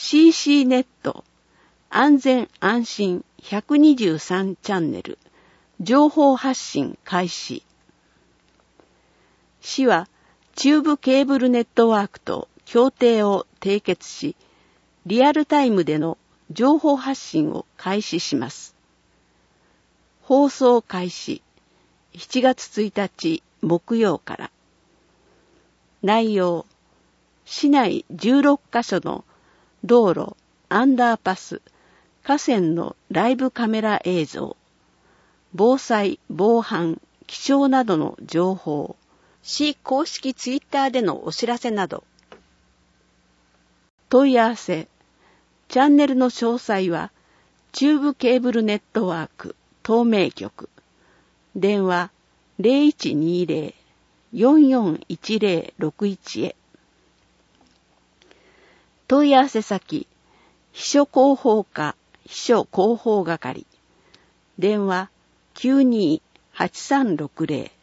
CC ネット安全安心123チャンネル情報発信開始。市は中部ケーブルネットワークと協定を締結し、リアルタイムでの情報発信を開始します。放送開始7月1日木曜から。内容、市内16カ所の道路、アンダーパス、河川のライブカメラ映像、防災、防犯、気象などの情報、市公式ツイッターでのお知らせなど。問い合わせ、チャンネルの詳細は、中部ケーブルネットワーク、東名局、電話0120-441061へ。問い合わせ先、秘書広報課、秘書広報係、電話92-8360